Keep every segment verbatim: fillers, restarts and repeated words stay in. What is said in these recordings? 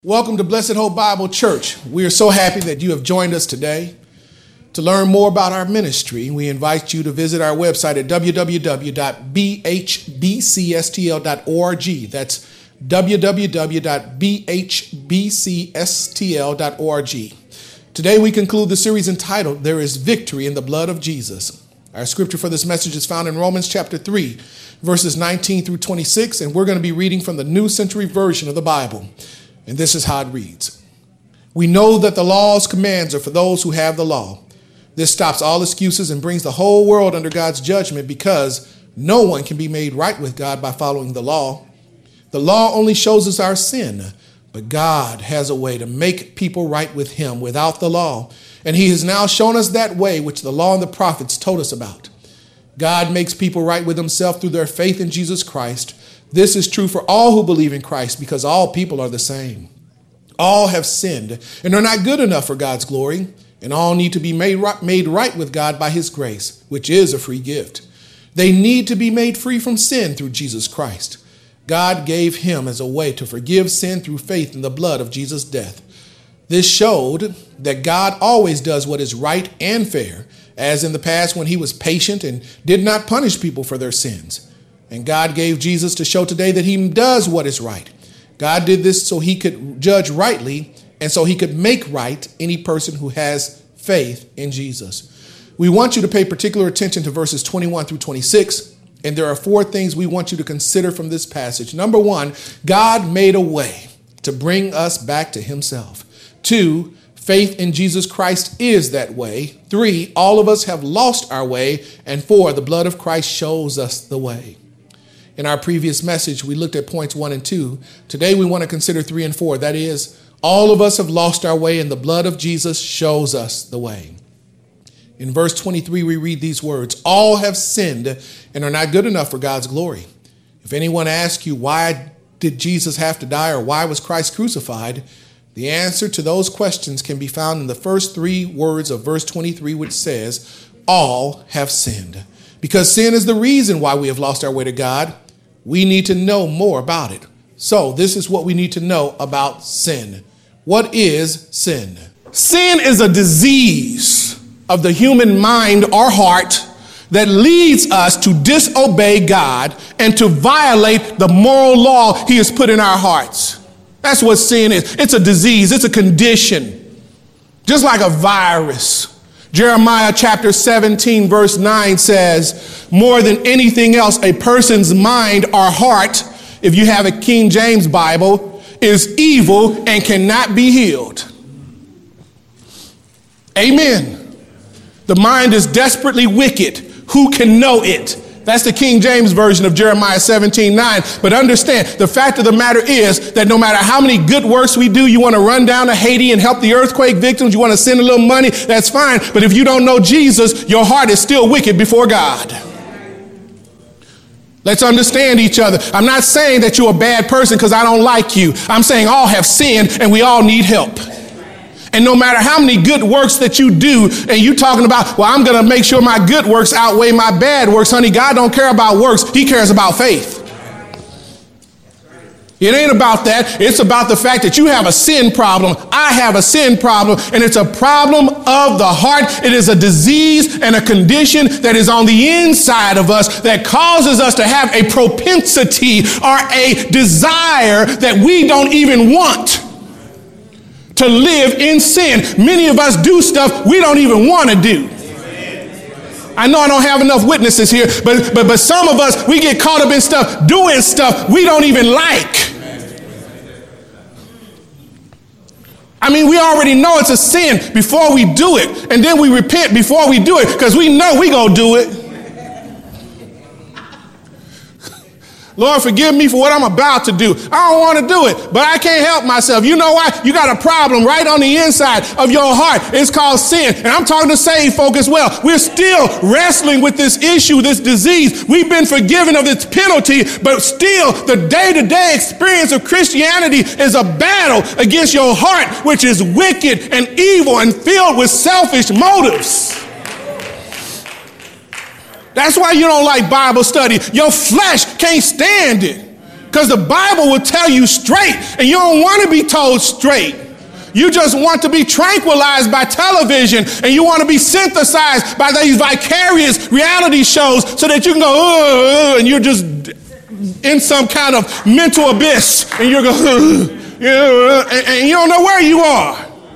Welcome to Blessed Hope Bible Church. We are so happy that you have joined us today. To learn more about our ministry, we invite you to visit our website at w w w dot b h b c s t l dot org. That's w w w dot b h b c s t l dot org. Today we conclude the series entitled, There is Victory in the Blood of Jesus. Our scripture for this message is found in Romans chapter three, verses nineteen through twenty-six, and we're going to be reading from the New Century Version of the Bible. And this is how it reads. We know that the law's commands are for those who have the law. This stops all excuses and brings the whole world under God's judgment because no one can be made right with God by following the law. The law only shows us our sin, but God has a way to make people right with him without the law. And he has now shown us that way which the law and the prophets told us about. God makes people right with himself through their faith in Jesus Christ. This is true for all who believe in Christ because all people are the same. All have sinned and are not good enough for God's glory, and all need to be made right, made right with God by his grace, which is a free gift. They need to be made free from sin through Jesus Christ. God gave him as a way to forgive sin through faith in the blood of Jesus' death. This showed that God always does what is right and fair, as in the past when he was patient and did not punish people for their sins. And God gave Jesus to show today that he does what is right. God did this so he could judge rightly and so he could make right any person who has faith in Jesus. We want you to pay particular attention to verses twenty-one through twenty-six. And there are four things we want you to consider from this passage. Number one, God made a way to bring us back to himself. Two, faith in Jesus Christ is that way. Three, all of us have lost our way. And four, the blood of Christ shows us the way. In our previous message, we looked at points one and two. Today, we want to consider three and four. That is, all of us have lost our way and the blood of Jesus shows us the way. In verse twenty-three, we read these words, all have sinned and are not good enough for God's glory. If anyone asks you, why did Jesus have to die or why was Christ crucified? The answer to those questions can be found in the first three words of verse twenty-three, which says, all have sinned. Because sin is the reason why we have lost our way to God. We need to know more about it. So this is what we need to know about sin. What is sin? Sin is a disease of the human mind or heart that leads us to disobey God and to violate the moral law he has put in our hearts. That's what sin is. It's a disease. It's a condition. Just like a virus. Jeremiah chapter seventeen, verse nine says, more than anything else, a person's mind or heart, if you have a King James Bible, is evil and cannot be healed. Amen. The mind is desperately wicked. Who can know it? That's the King James version of Jeremiah seventeen nine. But understand, the fact of the matter is that no matter how many good works we do, you want to run down to Haiti and help the earthquake victims, you want to send a little money, that's fine. But if you don't know Jesus, your heart is still wicked before God. Let's understand each other. I'm not saying that you're a bad person because I don't like you. I'm saying all have sinned and we all need help. And no matter how many good works that you do, and you talking about, well, I'm going to make sure my good works outweigh my bad works. Honey, God don't care about works. He cares about faith. It ain't about that. It's about the fact that you have a sin problem. I have a sin problem, and it's a problem of the heart. It is a disease and a condition that is on the inside of us that causes us to have a propensity or a desire that we don't even want to live in sin. Many of us do stuff we don't even want to do. I know I don't have enough witnesses here, but, but, but some of us, we get caught up in stuff, doing stuff we don't even like. I mean, we already know it's a sin before we do it. And then we repent before we do it because we know we gonna do it. Lord, forgive me for what I'm about to do. I don't want to do it, but I can't help myself. You know why? You got a problem right on the inside of your heart. It's called sin. And I'm talking to saved folk as well. We're still wrestling with this issue, this disease. We've been forgiven of its penalty, but still the day-to-day experience of Christianity is a battle against your heart, which is wicked and evil and filled with selfish motives. That's why you don't like Bible study. Your flesh can't stand it. Because the Bible will tell you straight, and you don't want to be told straight. You just want to be tranquilized by television, and you want to be synthesized by these vicarious reality shows so that you can go, uh, and you're just in some kind of mental abyss, and you're going, uh, yeah, and, and you don't know where you are.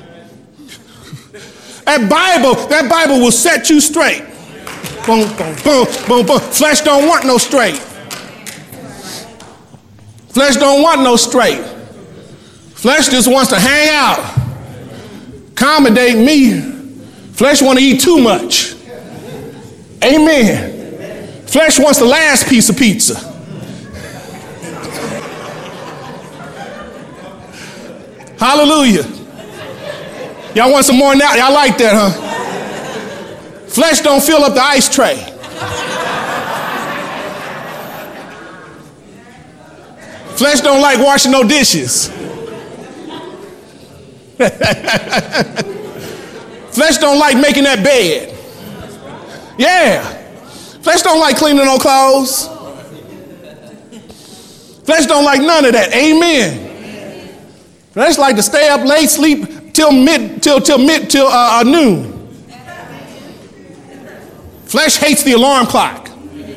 That Bible, that Bible will set you straight. Boom, boom, boom, boom, boom. Flesh don't want no straight. Flesh don't want no straight. Flesh just wants to hang out, accommodate me. Flesh want to eat too much. Amen. Flesh wants the last piece of pizza. Hallelujah. Y'all want some more now? Y'all like that, huh? Flesh don't fill up the ice tray. Flesh don't like washing no dishes. Flesh don't like making that bed. Yeah. Flesh don't like cleaning no clothes. Flesh don't like none of that. Amen. Flesh like to stay up late, sleep till mid, till till mid, till uh, uh, noon. Flesh hates the alarm clock.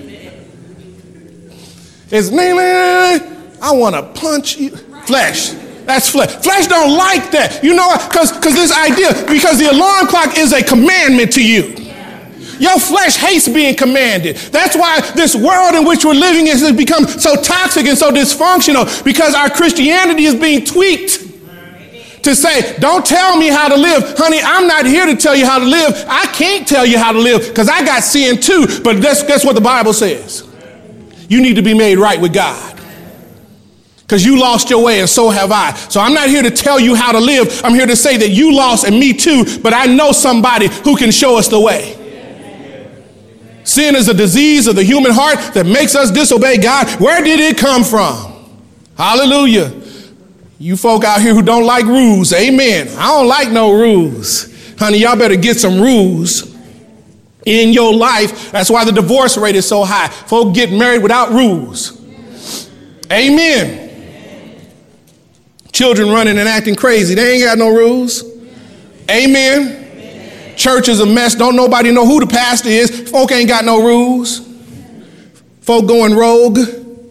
It's I want to punch you. Flesh. That's flesh. Flesh don't like that. You know, because because this idea, because the alarm clock is a commandment to you. Your flesh hates being commanded. That's why this world in which we're living has become so toxic and so dysfunctional, because our Christianity is being tweaked to say, don't tell me how to live. Honey, I'm not here to tell you how to live. I can't tell you how to live because I got sin too. But that's, that's what the Bible says. You need to be made right with God. Because you lost your way and so have I. So I'm not here to tell you how to live. I'm here to say that you lost and me too, but I know somebody who can show us the way. Sin is a disease of the human heart that makes us disobey God. Where did it come from? Hallelujah. You folk out here who don't like rules, amen. I don't like no rules. Honey, y'all better get some rules in your life. That's why the divorce rate is so high. Folk get married without rules. Amen. Children running and acting crazy. They ain't got no rules. Amen. Church is a mess. Don't nobody know who the pastor is. Folk ain't got no rules. Folk going rogue.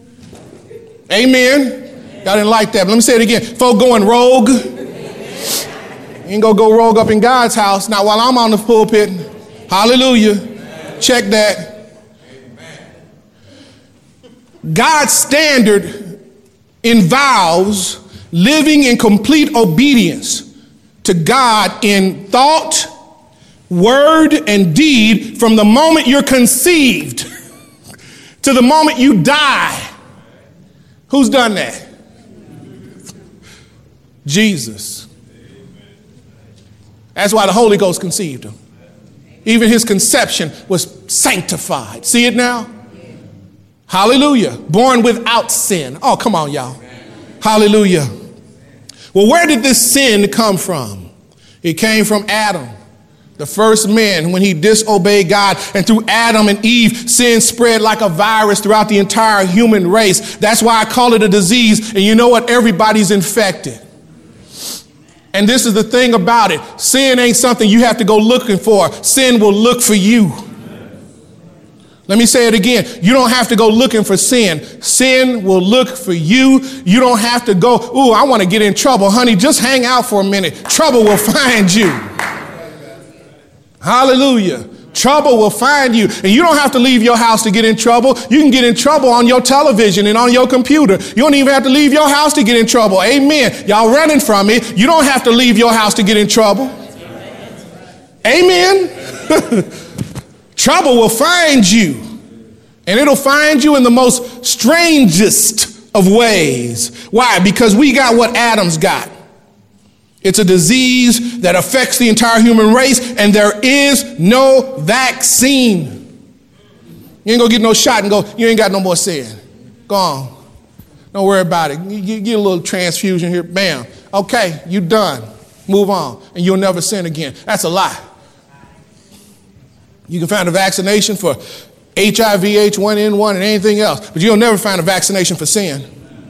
Amen. Y'all didn't like that, but let me say it again. Folk going rogue. You ain't gonna go rogue up in God's house. Not while I'm on the pulpit. Hallelujah. Check that. God's standard involves living in complete obedience to God in thought, word, and deed from the moment you're conceived to the moment you die. Who's done that? Jesus. That's why the Holy Ghost conceived him. Even his conception was sanctified. See it now? Hallelujah. Born without sin. Oh, come on, y'all. Hallelujah. Well, where did this sin come from? It came from Adam, the first man, when he disobeyed God. And through Adam and Eve, sin spread like a virus throughout the entire human race. That's why I call it a disease. And you know what? Everybody's infected. And this is the thing about it. Sin ain't something you have to go looking for. Sin will look for you. Let me say it again. You don't have to go looking for sin. Sin will look for you. You don't have to go, ooh, I want to get in trouble. Honey, just hang out for a minute. Trouble will find you. Hallelujah. Trouble will find you. And you don't have to leave your house to get in trouble. You can get in trouble on your television and on your computer. You don't even have to leave your house to get in trouble. Amen. Y'all running from it. You don't have to leave your house to get in trouble. Amen. Trouble will find you. And it'll find you in the most strangest of ways. Why? Because we got what Adam's got. It's a disease that affects the entire human race, and there is no vaccine. You ain't gonna get no shot and go, you ain't got no more sin. Go on. Don't worry about it. You get a little transfusion here, bam. Okay, you done. Move on. And you'll never sin again. That's a lie. You can find a vaccination for H I V, H one N one, and anything else, but you'll never find a vaccination for sin.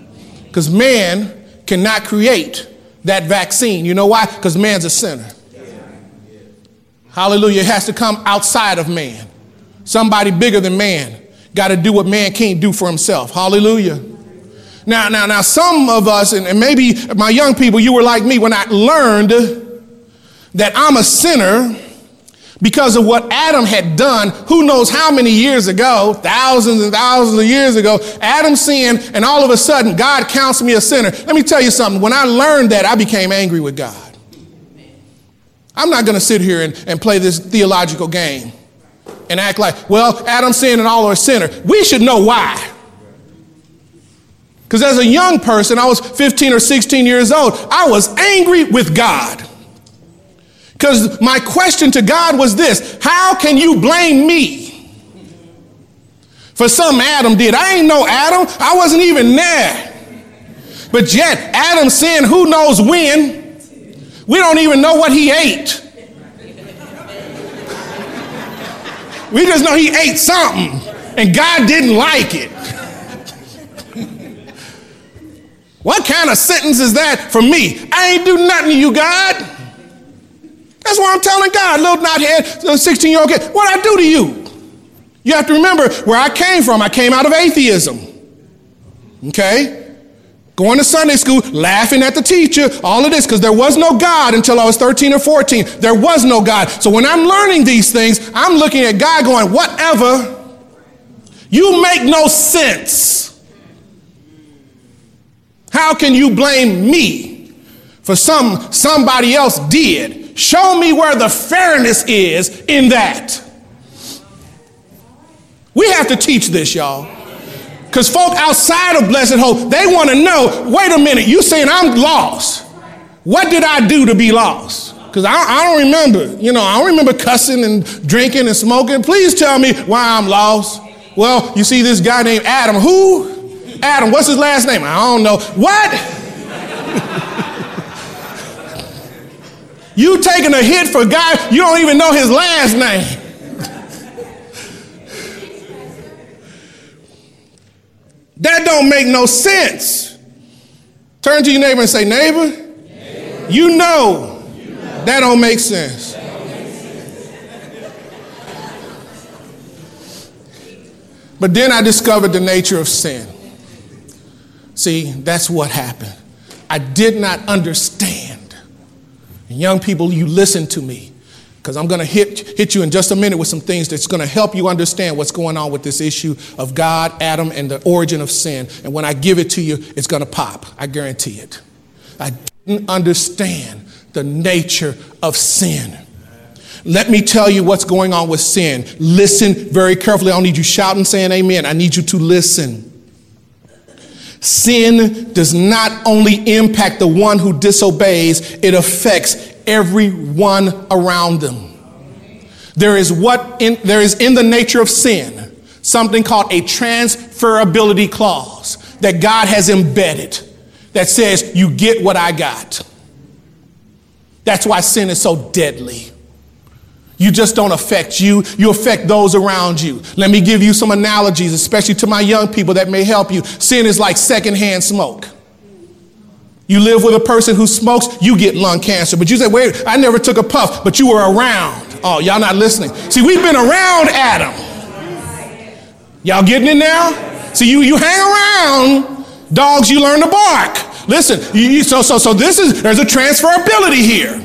Because man cannot create that vaccine. You know why? Because man's a sinner. Hallelujah. It has to come outside of man. Somebody bigger than man got to do what man can't do for himself. Hallelujah. Now, now, now, some of us, and, and maybe my young people, you were like me when I learned that I'm a sinner because of what Adam had done, who knows how many years ago, thousands and thousands of years ago. Adam sinned, and all of a sudden, God counts me a sinner. Let me tell you something. When I learned that, I became angry with God. I'm not going to sit here and, and play this theological game and act like, well, Adam sinned and all are a sinner. We should know why. Because as a young person, I was fifteen or sixteen years old, I was angry with God. Because my question to God was this: how can you blame me for something Adam did? I ain't no Adam. I wasn't even there. But yet, Adam sinned who knows when. We don't even know what he ate. We just know he ate something, and God didn't like it. What kind of sentence is that for me? I ain't do nothing to you, God. That's what I'm telling God, little knothead, sixteen-year-old kid. What'd I do to you? You have to remember where I came from. I came out of atheism. Okay? Going to Sunday school, laughing at the teacher, all of this, because there was no God until I was thirteen or fourteen. There was no God. So when I'm learning these things, I'm looking at God going, whatever. You make no sense. How can you blame me for some somebody else did? Show me where the fairness is in that. We have to teach this, y'all. Because folk outside of Blessed Hope, they want to know, wait a minute, you saying I'm lost. What did I do to be lost? Because I, I don't remember, you know, I don't remember cussing and drinking and smoking. Please tell me why I'm lost. Well, you see this guy named Adam. Who? Adam, what's his last name? I don't know. What? You taking a hit for a guy, you don't even know his last name. That don't make no sense. Turn to your neighbor and say, neighbor, neighbor. You, know you know that don't make sense. Don't make sense. But then I discovered the nature of sin. See, that's what happened. I did not understand. And young people, you listen to me, because I'm going to hit, hit you in just a minute with some things that's going to help you understand what's going on with this issue of God, Adam, and the origin of sin. And when I give it to you, it's going to pop. I guarantee it. I didn't understand the nature of sin. Let me tell you what's going on with sin. Listen very carefully. I don't need you shouting, saying amen. I need you to listen. Sin does not only impact the one who disobeys, it affects everyone around them. There is what in, there is in the nature of sin something called a transferability clause that God has embedded that says you get what I got. That's why sin is so deadly. You just don't affect you, you affect those around you. Let me give you some analogies, especially to my young people that may help you. Sin is like secondhand smoke. You live with a person who smokes, you get lung cancer. But you say, wait, I never took a puff, but you were around. Oh, y'all not listening. See, we've been around Adam. Y'all getting it now? See, you, you hang around dogs, you learn to bark. Listen, you, so, so, so this is, there's a transferability here.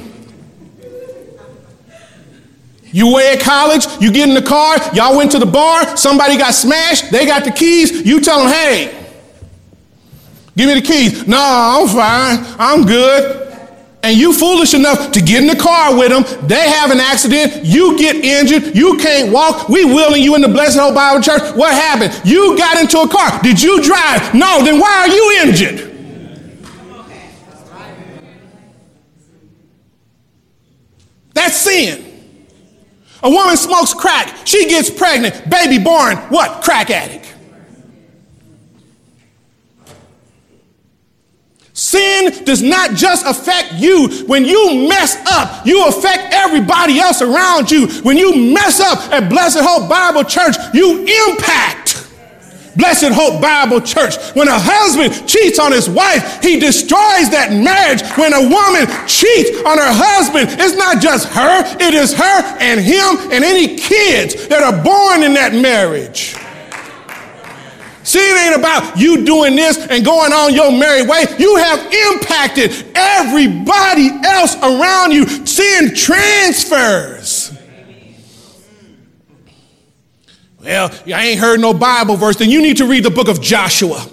You away at college, you get in the car, y'all went to the bar, somebody got smashed, they got the keys, you tell them, hey, give me the keys. No, I'm fine, I'm good. And you foolish enough to get in the car with them, they have an accident, you get injured, you can't walk, we wheeling you in the Blessed Hope Bible Church. What happened? You got into a car. Did you drive? No, then why are you injured? That's sin. A woman smokes crack. She gets pregnant. Baby born, what? Crack addict. Sin does not just affect you. When you mess up, you affect everybody else around you. When you mess up at Blessed Hope Bible Church, you impact Blessed Hope Bible Church. When a husband cheats on his wife, he destroys that marriage. When a woman cheats on her husband, it's not just her, it is her and him and any kids that are born in that marriage. See, it ain't about you doing this and going on your merry way. You have impacted everybody else around you. Sin transfers. Well, I ain't heard no Bible verse. Then you need to read the book of Joshua.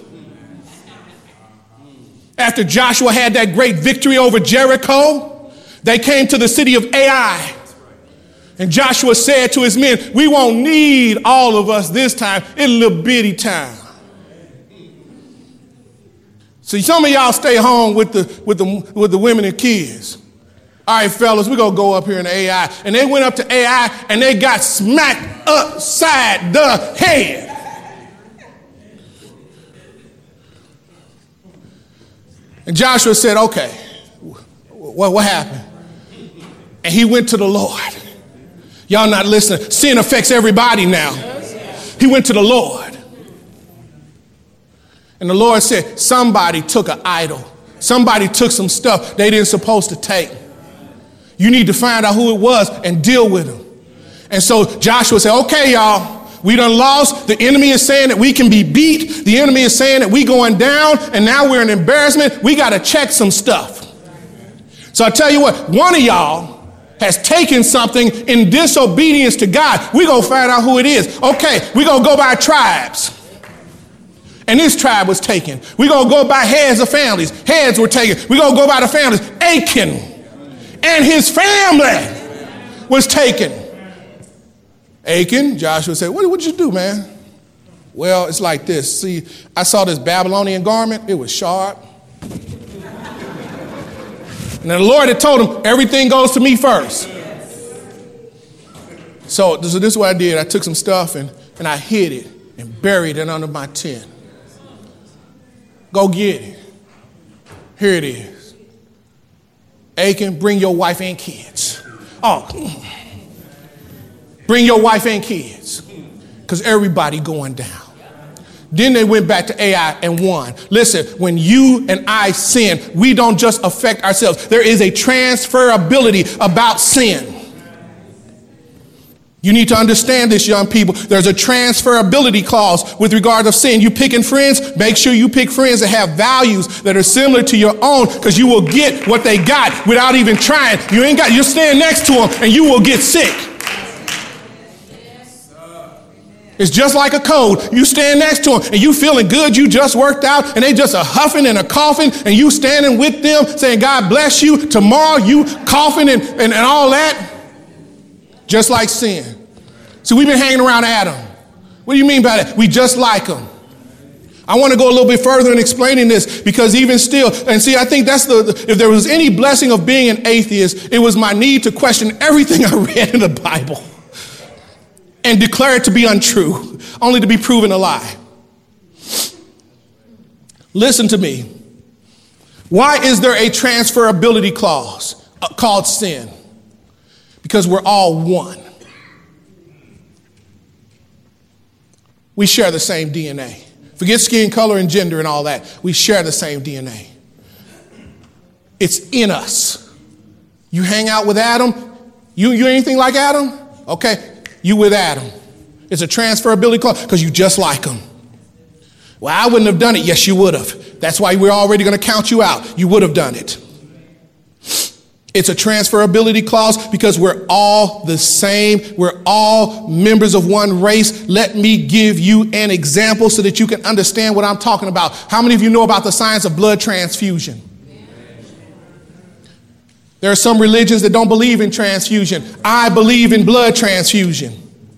After Joshua had that great victory over Jericho, they came to the city of Ai. And Joshua said to his men, we won't need all of us this time. It's a little bitty time. See, some of y'all stay home with the, with the, with the women and kids. All right, fellas, we're going to go up here in A I. And they went up to A I and they got smacked upside the head. And Joshua said, okay, what, what happened? And he went to the Lord. Y'all not listening. Sin affects everybody now. He went to the Lord. And the Lord said, somebody took an idol. Somebody took some stuff they didn't supposed to take. You need to find out who it was and deal with them. And so Joshua said, okay, y'all, we done lost. The enemy is saying that we can be beat. The enemy is saying that we going down and now we're an embarrassment. We got to check some stuff. So I tell you what, one of y'all has taken something in disobedience to God. We're going to find out who it is. Okay, we're going to go by tribes. And this tribe was taken. We're going to go by heads of families. Heads were taken. We're going to go by the families. Achan and his family was taken. Achan, Joshua said, what did you do, man? Well, it's like this. See, I saw this Babylonian garment. It was sharp. And the Lord had told him, everything goes to me first. So, so this is what I did. I took some stuff and, and I hid it and buried it under my tent. Go get it. Here it is. Achan, bring your wife and kids. Oh, bring your wife and kids. Because everybody going down. Then they went back to Ai and won. Listen, when you and I sin, we don't just affect ourselves. There is a transferability about sin. You need to understand this, young people. There's a transferability clause with regard to sin. You picking friends, make sure you pick friends that have values that are similar to your own, because you will get what they got without even trying. You ain't got, you stand next to them and you will get sick. It's just like a cold. You stand next to them and you feeling good. You just worked out and they just a huffing and a coughing and you standing with them saying, God bless you. Tomorrow you coughing and, and, and all that. Just like sin. See, we've been hanging around Adam. What do you mean by that? We just like him. I want to go a little bit further in explaining this, because even still, and see, I think that's the, if there was any blessing of being an atheist, it was my need to question everything I read in the Bible and declare it to be untrue, only to be proven a lie. Listen to me. Why is there a transferability clause called sin? Because we're all one. We share the same D N A. Forget skin color and gender and all that. We share the same D N A. It's in us. You hang out with Adam. You, you anything like Adam? Okay, you with Adam. It's a transferability clause because you just like him. Well, I wouldn't have done it. Yes, you would have. That's why we're already going to count you out. You would have done it. It's a transferability clause because we're all the same. We're all members of one race. Let me give you an example so that you can understand what I'm talking about. How many of you know about the science of blood transfusion? There are some religions that don't believe in transfusion. I believe in blood transfusion.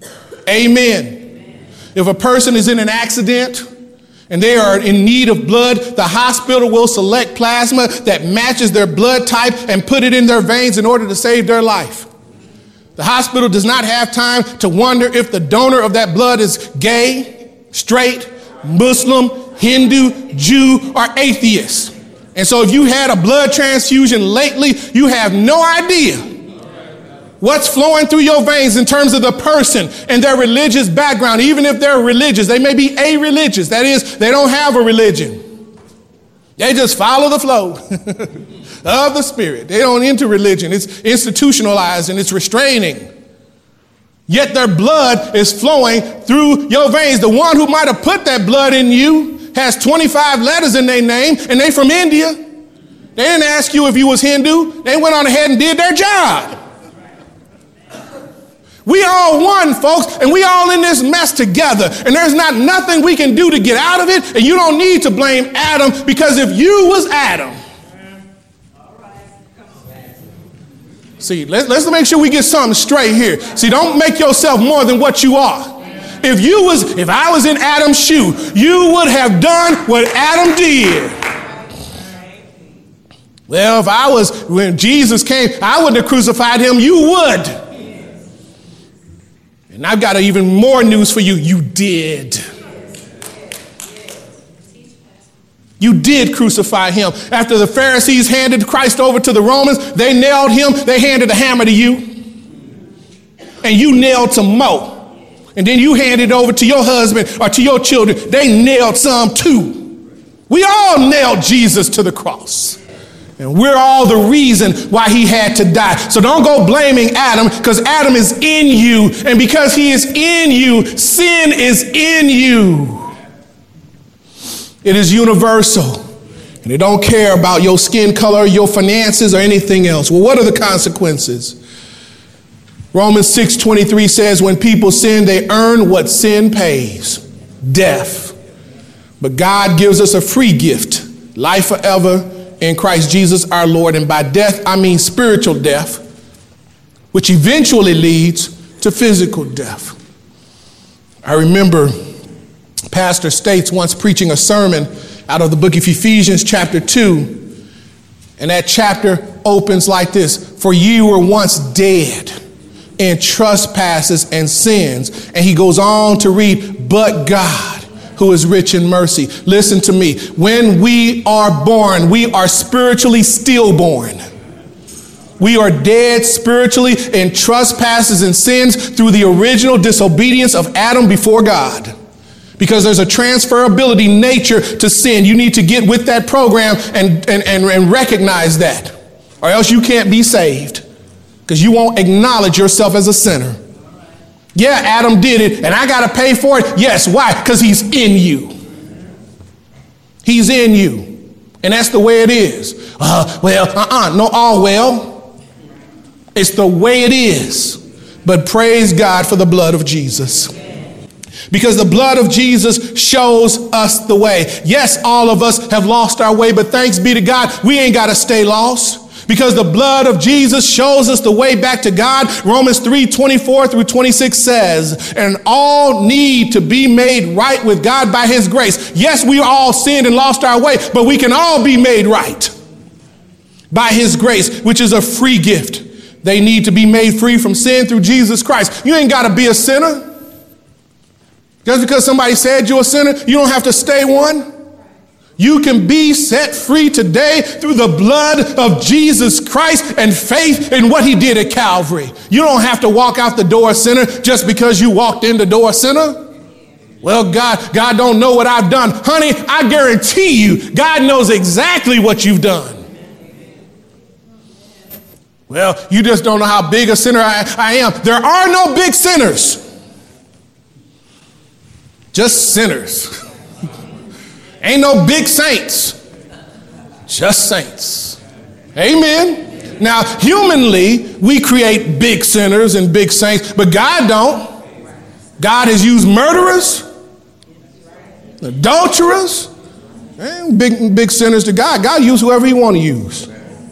Amen. If a person is in an accident and they are in need of blood, the hospital will select plasma that matches their blood type and put it in their veins in order to save their life. The hospital does not have time to wonder if the donor of that blood is gay, straight, Muslim, Hindu, Jew, or atheist. And so if you had a blood transfusion lately, you have no idea What's flowing through your veins in terms of the person and their religious background, even if they're religious, they may be a-religious. That is, they don't have a religion. They just follow the flow of the Spirit. They don't enter religion. It's institutionalized and it's restraining. Yet their blood is flowing through your veins. The one who might have put that blood in you has twenty-five letters in their name, and they from India. They didn't ask you if you was Hindu. They went on ahead and did their job. We all one, folks, and we all in this mess together. And there's not nothing we can do to get out of it. And you don't need to blame Adam, because if you was Adam. See, let's, let's make sure we get something straight here. See, don't make yourself more than what you are. If you was, if I was in Adam's shoe, you would have done what Adam did. Well, if I was, when Jesus came, I wouldn't have crucified him. You would. And I've got even more news for you. You did. You did crucify him. After the Pharisees handed Christ over to the Romans, they nailed him. They handed a hammer to you. And you nailed some more. And then you handed it over to your husband or to your children. They nailed some too. We all nailed Jesus to the cross. And we're all the reason why he had to die. So don't go blaming Adam, because Adam is in you. And because he is in you, sin is in you. It is universal. And they don't care about your skin color, your finances, or anything else. Well, what are the consequences? Romans six twenty-three says, when people sin, they earn what sin pays, death. But God gives us a free gift, life forever in Christ Jesus our Lord. And by death, I mean spiritual death, which eventually leads to physical death. I remember Pastor States once preaching a sermon out of the book of Ephesians chapter two. And that chapter opens like this. For ye were once dead in trespasses and sins. And he goes on to read, but God, who is rich in mercy. Listen to me. When we are born, we are spiritually stillborn. We are dead spiritually in trespasses and sins through the original disobedience of Adam before God. Because there's a transferability nature to sin. You need to get with that program and, and, and, and recognize that. Or else you can't be saved. Because you won't acknowledge yourself as a sinner. Yeah, Adam did it, and I got to pay for it. Yes, why? Because he's in you. He's in you. And that's the way it is. Uh, well, uh-uh, no, all well. It's the way it is. But praise God for the blood of Jesus. Because the blood of Jesus shows us the way. Yes, all of us have lost our way, but thanks be to God, we ain't got to stay lost. Because the blood of Jesus shows us the way back to God. Romans three twenty-four through twenty-six says, and all need to be made right with God by his grace. Yes, we all sinned and lost our way, but we can all be made right by his grace, which is a free gift. They need to be made free from sin through Jesus Christ. You ain't got to be a sinner. Just because somebody said you're a sinner, you don't have to stay one. You can be set free today through the blood of Jesus Christ and faith in what he did at Calvary. You don't have to walk out the door a sinner just because you walked in the door a sinner. Well, God, God don't know what I've done. Honey, I guarantee you, God knows exactly what you've done. Well, you just don't know how big a sinner I, I am. There are no big sinners. Just sinners. Ain't no big saints, just saints. Amen. Now, humanly, we create big sinners and big saints, but God don't. God has used murderers, adulterers, and big, big sinners to God. God used whoever he want to use.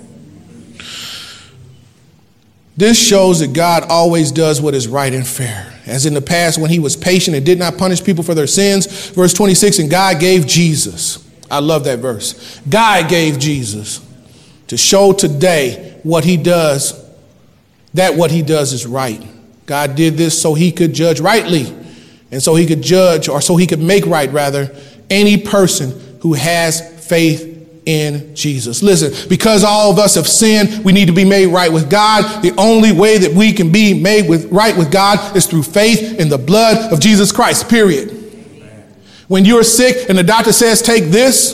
This shows that God always does what is right and fair. As in the past when he was patient and did not punish people for their sins. Verse twenty-six, and God gave Jesus. I love that verse. God gave Jesus to show today what he does, that what he does is right. God did this so he could judge rightly, and so he could judge, or so he could make right, rather, any person who has faith in Jesus. Listen, because all of us have sinned, we need to be made right with God. The only way that we can be made with, right with God is through faith in the blood of Jesus Christ, period. When you're sick and the doctor says, take this,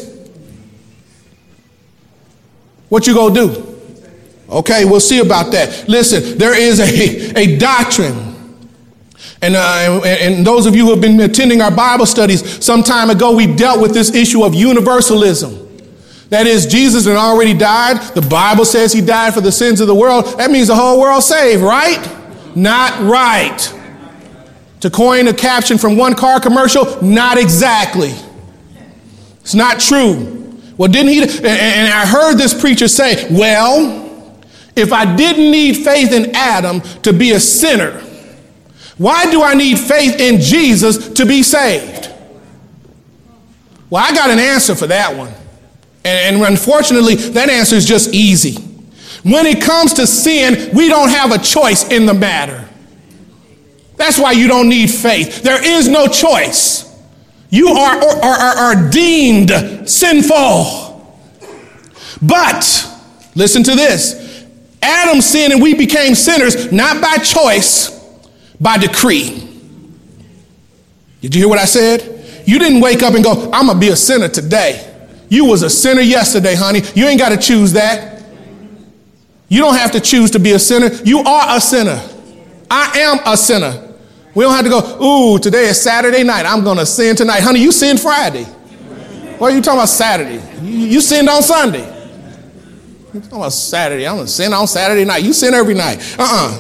what you gonna do? Okay, we'll see about that. Listen, there is a, a doctrine. And, uh, and, and those of you who have been attending our Bible studies, some time ago, we dealt with this issue of universalism. That is, Jesus had already died. The Bible says he died for the sins of the world. That means the whole world saved, right? Not right. To coin a caption from one car commercial, not exactly. It's not true. Well, didn't he? And, and I heard this preacher say, well, if I didn't need faith in Adam to be a sinner, why do I need faith in Jesus to be saved? Well, I got an answer for that one. And, and unfortunately, that answer is just easy. When it comes to sin, we don't have a choice in the matter. That's why you don't need faith. There is no choice. You are, are, are, are deemed sinful. But, listen to this. Adam sinned and we became sinners, not by choice, by decree. Did you hear what I said? You didn't wake up and go, I'm going to be a sinner today. You was a sinner yesterday, honey. You ain't got to choose that. You don't have to choose to be a sinner. You are a sinner. I am a sinner. We don't have to go, ooh, today is Saturday night. I'm going to sin tonight. Honey, you sinned Friday. What are you talking about Saturday? You, you sinned on Sunday. You're talking about Saturday. I'm going to sin on Saturday night. You sin every night. Uh-uh.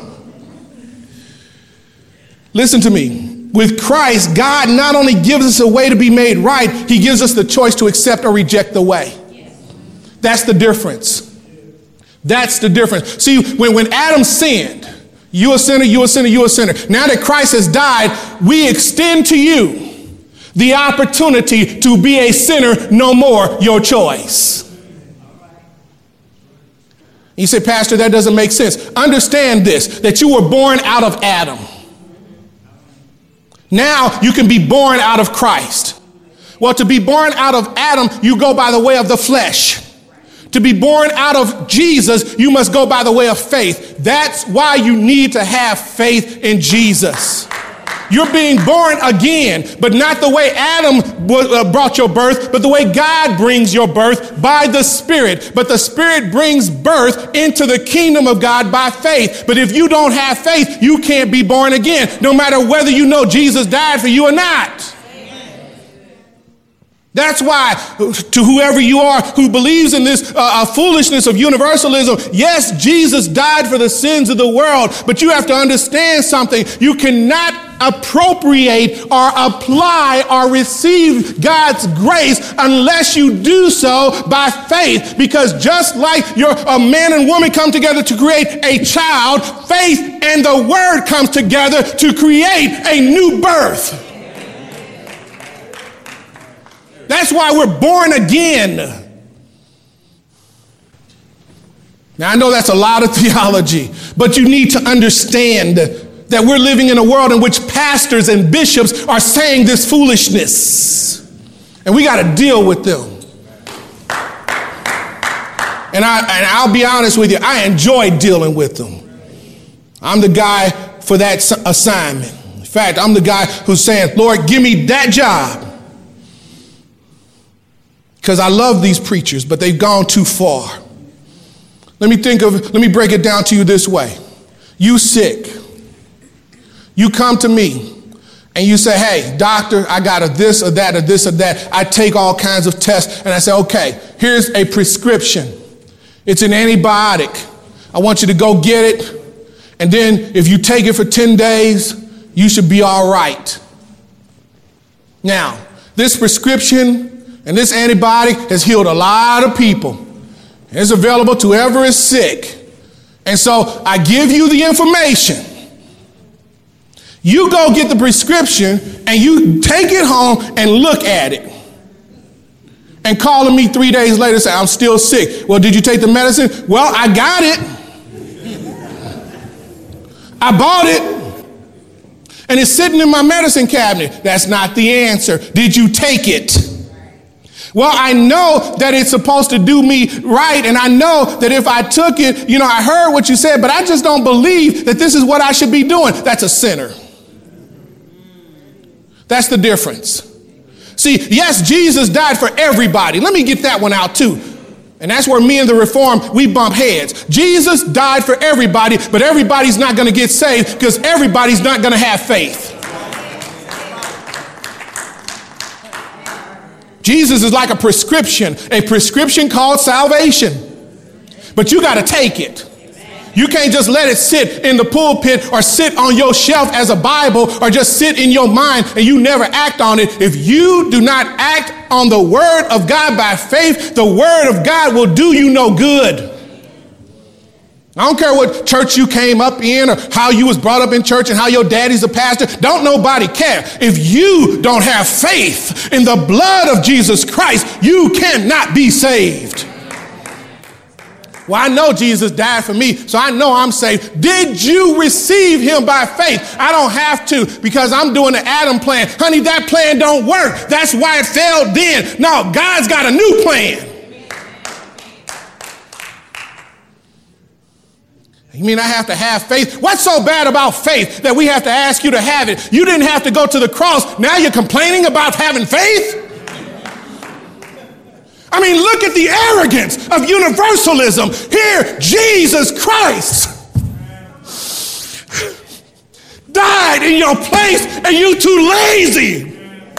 Listen to me. With Christ, God not only gives us a way to be made right, he gives us the choice to accept or reject the way. That's the difference. That's the difference. See, when, when Adam sinned, you a sinner, you a sinner, you a sinner. Now that Christ has died, we extend to you the opportunity to be a sinner no more, your choice. You say, Pastor, that doesn't make sense. Understand this, that you were born out of Adam. Now you can be born out of Christ. Well, to be born out of Adam, you go by the way of the flesh. To be born out of Jesus, you must go by the way of faith. That's why you need to have faith in Jesus. You're being born again, but not the way Adam brought your birth, but the way God brings your birth by the Spirit. But the Spirit brings birth into the kingdom of God by faith. But if you don't have faith, you can't be born again, no matter whether you know Jesus died for you or not. That's why, to whoever you are who believes in this uh, foolishness of universalism, yes, Jesus died for the sins of the world, but you have to understand something. You cannot appropriate or apply or receive God's grace unless you do so by faith. Because just like your a man and woman come together to create a child, faith and the word comes together to create a new birth. That's why we're born again. Now, I know that's a lot of theology, but you need to understand that we're living in a world in which pastors and bishops are saying this foolishness. And we got to deal with them. And, I, and I'll be honest with you, I enjoy dealing with them. I'm the guy for that assignment. In fact, I'm the guy who's saying, Lord, give me that job. Because I love these preachers, but they've gone too far. Let me think of, let me break it down to you this way. You sick. You come to me and you say, hey, doctor, I got a this or that or this or that. I take all kinds of tests and I say, okay, here's a prescription. It's an antibiotic. I want you to go get it. And then if you take it for ten days, you should be all right. Now, this prescription and this antibiotic has healed a lot of people. It's available to whoever is sick. And so I give you the information. You go get the prescription and you take it home and look at it. And calling me three days later and say, I'm still sick. Well, did you take the medicine? Well, I got it. I bought it. And it's sitting in my medicine cabinet. That's not the answer. Did you take it? Well, I know that it's supposed to do me right, and I know that if I took it, you know, I heard what you said, but I just don't believe that this is what I should be doing. That's a sinner. That's the difference. See, yes, Jesus died for everybody. Let me get that one out too. And that's where me and the Reformed, we bump heads. Jesus died for everybody, but everybody's not going to get saved because everybody's not going to have faith. Jesus is like a prescription, a prescription called salvation. But you got to take it. You can't just let it sit in the pulpit or sit on your shelf as a Bible or just sit in your mind and you never act on it. If you do not act on the word of God by faith, the word of God will do you no good. I don't care what church you came up in or how you was brought up in church and how your daddy's a pastor. Don't nobody care. If you don't have faith in the blood of Jesus Christ, you cannot be saved. Well, I know Jesus died for me, so I know I'm saved. Did you receive him by faith? I don't have to because I'm doing the Adam plan. Honey, that plan don't work. That's why it failed then. No, God's got a new plan. You mean I have to have faith? What's so bad about faith that we have to ask you to have it? You didn't have to go to the cross. Now you're complaining about having faith? I mean, look at the arrogance of universalism. Here, Jesus Christ died in your place and you too lazy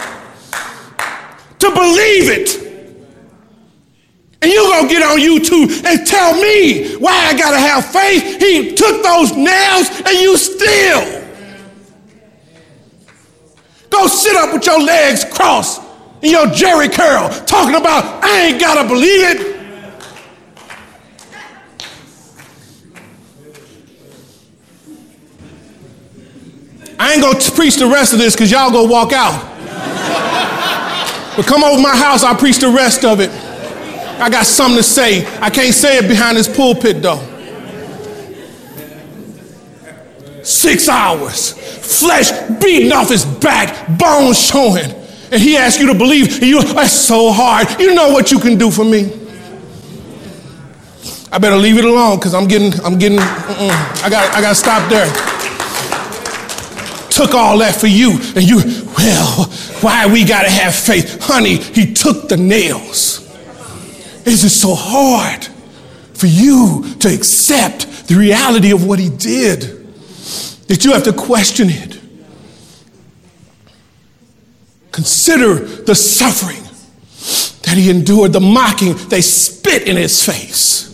to believe it. And you're going to get on YouTube and tell me why I got to have faith. He took those nails and you still go sit up with your legs crossed and your Jerry curl talking about I ain't got to believe it. I ain't going to preach the rest of this because y'all go walk out. But come over to my house, I'll preach the rest of it. I got something to say. I can't say it behind this pulpit, though. Six hours, flesh beating off his back, bones showing. And he asks you to believe. And you, that's so hard. You know what you can do for me. I better leave it alone because I'm getting, I'm getting, uh-uh. I got, I got to stop there. Took all that for you. And you, well, why we got to have faith? Honey, he took the nails. Is it so hard for you to accept the reality of what he did that you have to question it? Consider the suffering that he endured, the mocking. They spit in his face.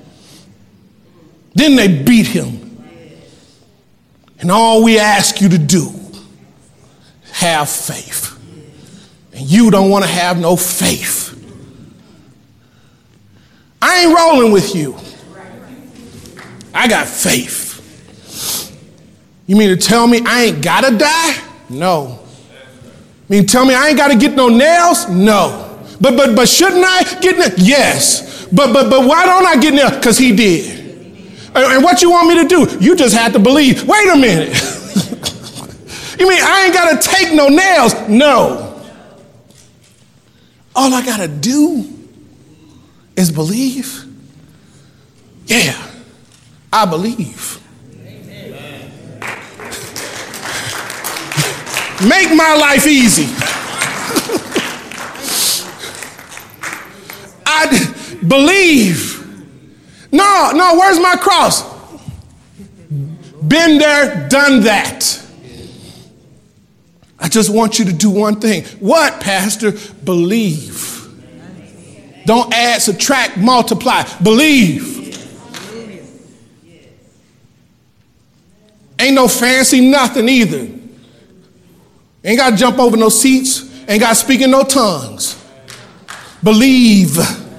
Then they beat him. And all we ask you to do, have faith. And you don't want to have no faith. I ain't rolling with you. I got faith. You mean to tell me I ain't gotta die? No. You mean to tell me I ain't gotta get no nails? No. But but but shouldn't I get nails? Yes. But but but why don't I get nails? Because he did. And, and what you want me to do? You just have to believe. Wait a minute. You mean I ain't gotta take no nails? No. All I gotta do is believe. Yeah, I believe. Amen. Make my life easy. I believe. No, no, where's my cross? Been there, done that. I just want you to do one thing. What, Pastor? Believe. Don't add, subtract, multiply. Believe. Ain't no fancy nothing either. Ain't got to jump over no seats. Ain't got to speak in no tongues. Believe.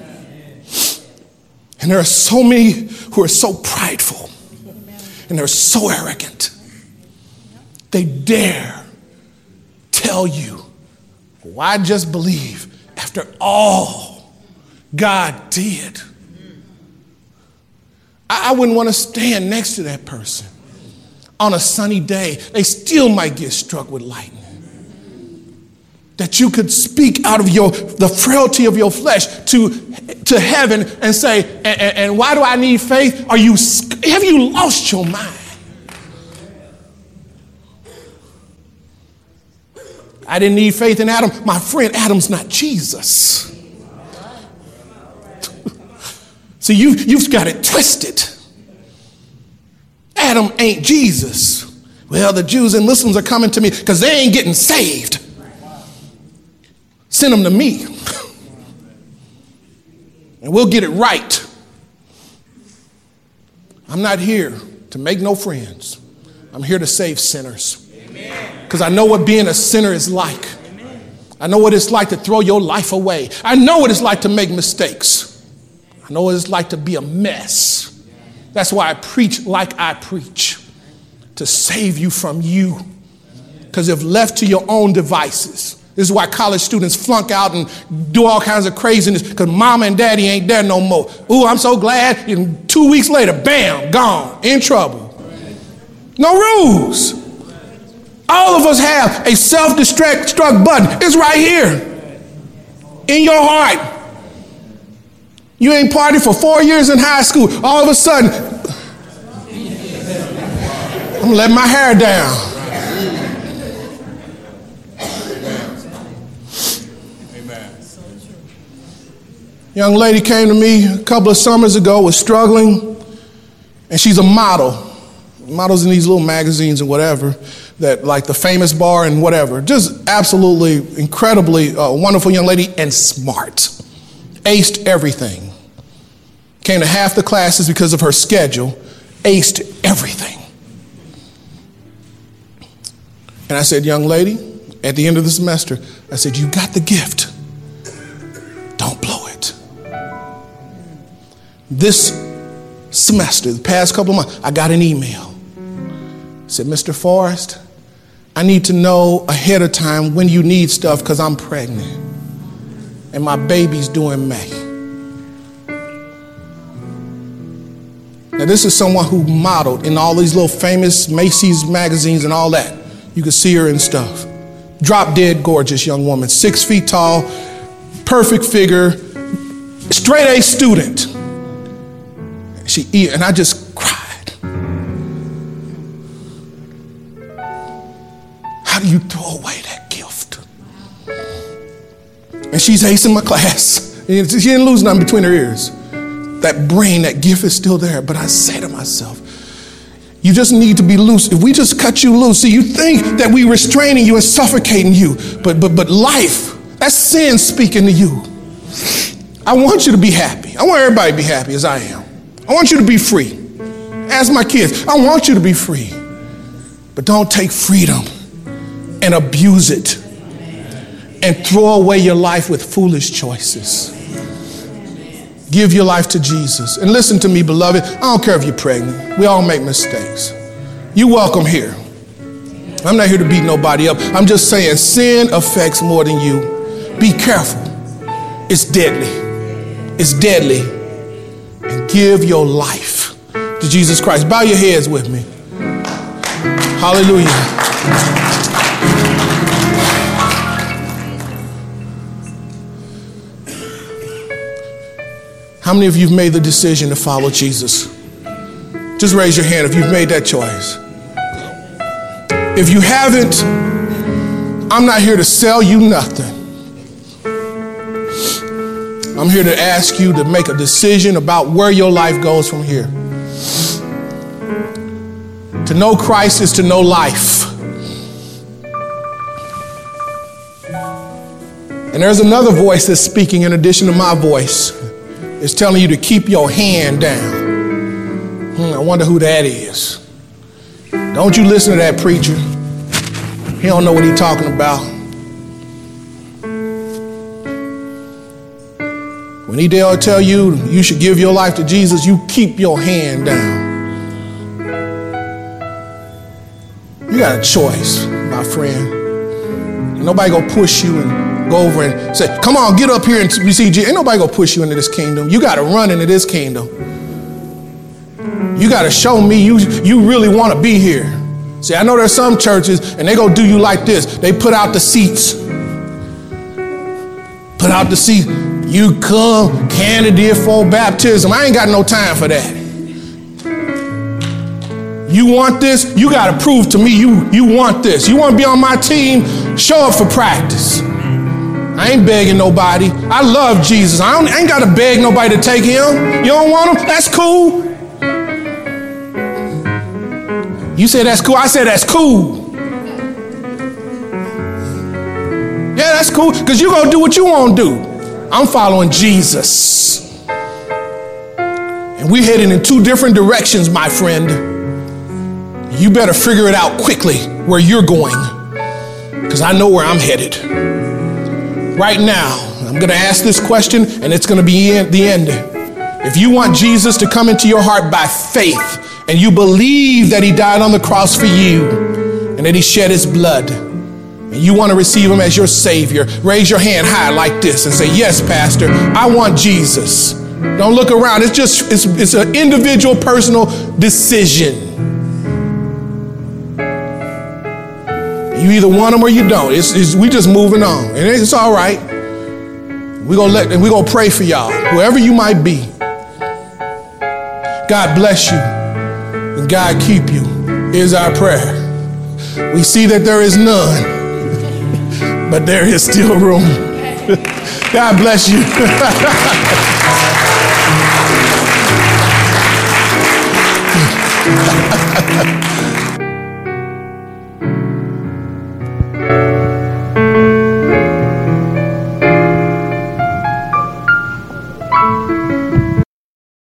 And there are so many who are so prideful. And they're so arrogant. They dare tell you, why just believe after all God did? I, I wouldn't want to stand next to that person on a sunny day. They still might get struck with lightning. that you could speak out of your the frailty of your flesh to, to heaven and say, and, and why do I need faith? Are you, have you lost your mind? I didn't need faith in Adam. My friend, Adam's not Jesus. See, you, you've got it twisted. Adam ain't Jesus. Well, the Jews and Muslims are coming to me because they ain't getting saved. Send them to me. And we'll get it right. I'm not here to make no friends. I'm here to save sinners. Because I know what being a sinner is like. I know what it's like to throw your life away. I know what it's like to make mistakes. I know what it's like to be a mess. That's why I preach like I preach, to save you from you. Because if left to your own devices, this is why college students flunk out and do all kinds of craziness, because mama and daddy ain't there no more. Ooh, I'm so glad. And two weeks later, bam, gone, in trouble. No rules. All of us have a self-destruct button. It's right here in your heart. You ain't partied for four years in high school. All of a sudden, I'm gonna let my hair down. Amen. Young lady came to me a couple of summers ago, was struggling, and she's a model. Models in these little magazines and whatever, that like the Famous Bar and whatever. Just absolutely incredibly uh, wonderful young lady and smart. Aced everything. Came to half the classes because of her schedule. Aced everything. And I said, young lady, at the end of the semester, I said, you got the gift. Don't blow it. This semester, the past couple of months, I got an email. It said, Mister Forrest, I need to know ahead of time when you need stuff because I'm pregnant and my baby's doing May. Now, this is someone who modeled in all these little famous Macy's magazines and all that. You could see her and stuff. Drop dead gorgeous young woman, six feet tall, perfect figure, straight A student. She, and I just cried. How do you throw away that gift? And she's acing my class. She didn't lose nothing between her ears. That brain, that gift is still there. But I say to myself, you just need to be loose. If we just cut you loose, see, you think that we restraining you and suffocating you, but but but life, that's sin speaking to you. I want you to be happy. I want everybody to be happy as I am. I want you to be free. Ask my kids, I want you to be free. But don't take freedom and abuse it and throw away your life with foolish choices. Give your life to Jesus. And listen to me, beloved. I don't care if you're pregnant. We all make mistakes. You're welcome here. I'm not here to beat nobody up. I'm just saying sin affects more than you. Be careful. It's deadly. It's deadly. And give your life to Jesus Christ. Bow your heads with me. Hallelujah. How many of you have made the decision to follow Jesus? Just raise your hand if you've made that choice. If you haven't, I'm not here to sell you nothing. I'm here to ask you to make a decision about where your life goes from here. To know Christ is to know life. And there's another voice that's speaking in addition to my voice. It's telling you to keep your hand down. Hmm, I wonder who that is. Don't you listen to that preacher. He don't know what he's talking about. When he dare tell you you should give your life to Jesus, you keep your hand down. You got a choice, my friend. Nobody gonna push you and go over and say, come on, get up here and receive Jesus. Ain't nobody gonna push you into this kingdom. You gotta run into this kingdom. You gotta show me you, you really wanna be here. See, I know there's some churches and they gonna do you like this. They put out the seats. put out the seat. You come, candidate for baptism. I ain't got no time for that. You want this? You got to prove to me you, you want this. You want to be on my team? Show up for practice. I ain't begging nobody. I love Jesus. I, don't, I ain't got to beg nobody to take him. You don't want him? That's cool. You say that's cool. I say that's cool. Yeah, that's cool, because you're going to do what you want to do. I'm following Jesus. And we're heading in two different directions, my friend. You better figure it out quickly where you're going, because I know where I'm headed. Right now, I'm going to ask this question, and it's going to be the end. If you want Jesus to come into your heart by faith, and you believe that he died on the cross for you, and that he shed his blood, and you want to receive him as your Savior, raise your hand high like this and say, yes, Pastor, I want Jesus. Don't look around. It's just, it's, it's an individual, personal decision. You either want him or you don't. It's, it's, we just moving on. And it's all right. We're going to let, and we're going to pray for y'all, whoever you might be. God bless you and God keep you is our prayer. We see that there is none, but there is still room. God bless you.